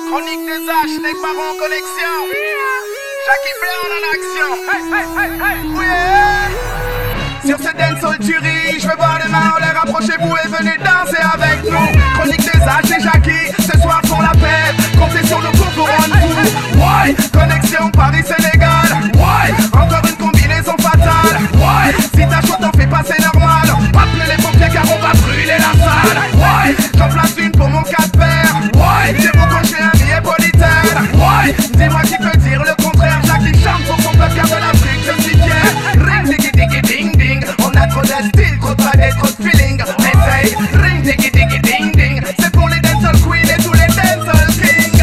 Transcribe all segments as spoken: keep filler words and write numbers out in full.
Chronique des H, les parents en connexion. Jackie Brown en action. Hey, hey, hey, hey. Oui. Sur ce dancehall tuerie, je veux voir les mains en l'air, approchez-vous et venez danser avec nous. Chronique des H et Jackie, ce soir pour la paix, comptez sur nous pour vous rendre fou. Ouais, connexion Paris-Sénégal. Ouais, encore une combinaison fatale. Ouais, si t'as chaud t'en fais pas, c'est normal. Appelez les pompiers car on va brûler la salle. Ouais, j'en place une pour mon quatre père. Ouais, j'ai beau quand j'ai un billet politaire. Ouais, dis-moi qui peut dire le contraire. Jackie chante pour son peuple car de l'Afrique je suis fier. Ring diggy diggy ding ding, on a trop de style, trop de balais, trop de feeling. Essaye, ring diggy diggy ding ding, c'est pour les dancehall queens et tous les dancehall kings.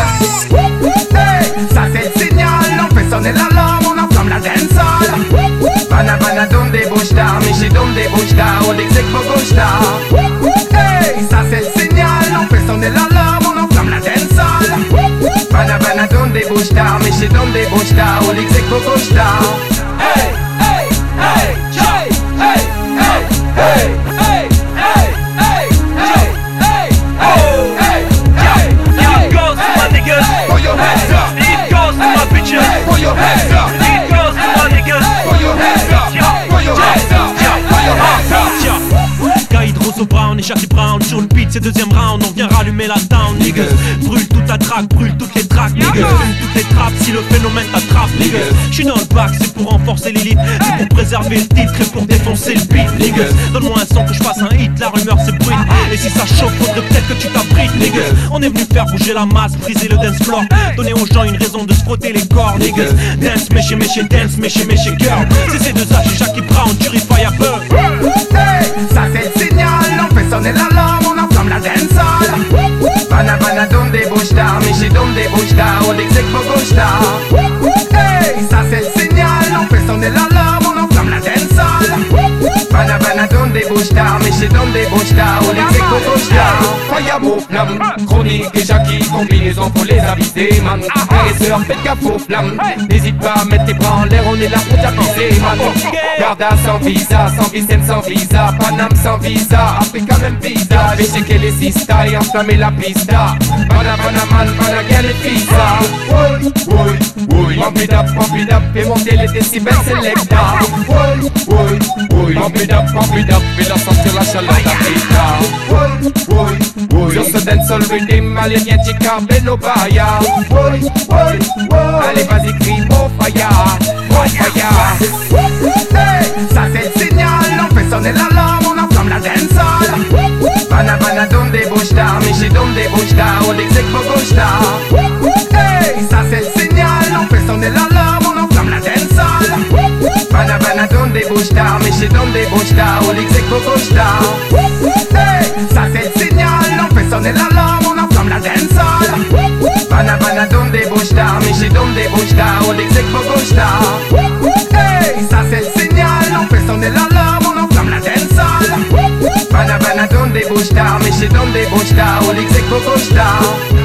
Hey, ça c'est le signal, on fait sonner l'alarme, on enflamme la dancehall. Bana bana donde bushta, michi donde bushta, on dit que c'est bushta. Hey, ça c'est le signal, on fait sonner l'alarme, on enflamme la dancehall. Bana bana donde bushta, michi donde bushta, on dit que c'est bushta. Hey, hey, hey, hey, hey, hey, hey, hey, hey, hey, hey, hey, hey, hey. It goes to my niggas, Put your hands up. it goes to my bitches, Put your hands up. it goes to my niggas. Put your hands up. Put your hands up. Put your hands up. Gaïd, Rosso Brown et Jackie Brown sur le beat, c'est deuxième round, on vient rallumer la town, niggas. Brûle toute ta track, brûle toutes les tracks, niggas. Fume toutes les trappes si le phénomène t'attrape, niggas. J'suis dans le bac, c'est pour renforcer l'élite, c'est pour préserver le titre et pour défoncer le beat, niggas. Donne-moi un son que je fasse un hit, la rumeur se bruit. Et si ça chauffe, faudrait peut-être que tu t'abrites, niggas. On est venu faire bouger la masse, briser le dance floor, donner aux gens une raison de se frotter les corps, niggas. Dance, méché, méché, dance, méché, méché, girl. C'est ces deux H et Jackie Brown, Purify a peur. Hey, ça c'est le signal, on fait sonner l'alarme, on enflamme la dancehall. Bana bana donde bushta, michi donde bushta, on dit que c'est bushta. Hey, ça c'est le signal, on fait sonner l'alarme, on enflamme la dancehall. Bana bana donde bushta, michi donde bushta, on dit que c'est bushta. Fire move flamme, Chronique et Jackie, combinaison pour les aviser, man. Frères et sœurs, faites gaffe aux flammes. N'hésite pas à mettre tes bras en l'air, on est là pour t'accuser, man. Garda sans visa, sans Vicenne sans visa, Paname sans visa, Africa même visa. Vais checker les sista et enflammer la pista. Bana bana man, bana girl et pizza. Oui, oui, oui. Pump it up, pump it up, fais monter les décibels selecta. Oui, oui, oui. Pump it up, pump it up, fais-leur sentir la chaleur d'Africa. Oui, oui, oui. Sur ce dancehall rhythm, allez viens chica, bello baya. Oui, oui, oui. Allez vas-y crie, mon faya, mon faya. Hey, ça c'est le signal, on fait sonner l'alarme, on enflamme la dancehall. Bana bana donde bushta, michi donde bushta, on dit que c'est bushta. Hey, ça c'est le signal, on fait sonner l'alarme, on enflamme la dancehall. Bana bana donde bushta, michi donde bushta, on dit que c'est bushta. Hey, ça c'est le signal, on fait sonner l'alarme, on enflamme la dancehall. Bana bana donde bushta, michi donde bushta, on dit que c'est bushta. Hey, ça c'est le signal, on fait sonner l'alarme, on enflamme la dancehall. Bana bana donde bushta, michi donde bushta, on dit que c'est bushta.